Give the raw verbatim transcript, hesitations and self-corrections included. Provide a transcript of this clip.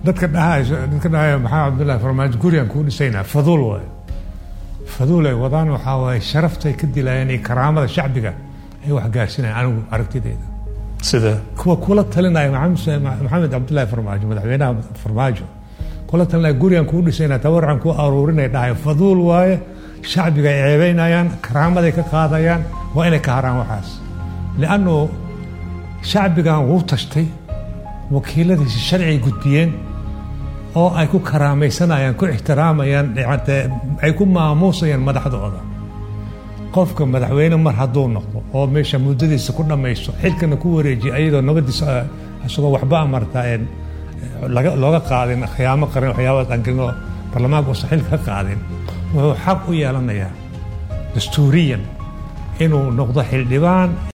dadka dhahay dadka dhahay maxaa Cabdullaahi Farmaajo gurigan ku dhisayna faduul way faduul ay wadaan waxa way sharaftay ka dilayeen karaamada shacbiga ay wax gaarsinayaan anigu aragtidayda sida kuwa kula talinaya Maxamed Cabdullaahi Farmaajo madaxweynaha Farmaajo kula talinaya gurigan ku dhisayna tawaran ku aruurinay dhahay faduul way shacbiga ay ceebeynayaan karaamada ka qaadayaan waa inay ka haraan waxaas laano shacbigan wuu tashtay wakiiladiisa sharci gudbiyeen oo ay ku karaamaysanayaan ku ixtiraamayaan ay ku maamuusayaan madaxdooda qofka madaxweyne mar hadduu noqdo oo meesha muddadiisa ku dhamaysto xilkana ku wareejiyo ayadoo nabadiisa asagoo waxba amarta een looga qaadin khiyaamo qaran waxyaabaha aan galno barlamaanka oo xilka ka qaadin wuxuu xaq u yeelanayaa dastuuriyan inuu noqdo xildhibaan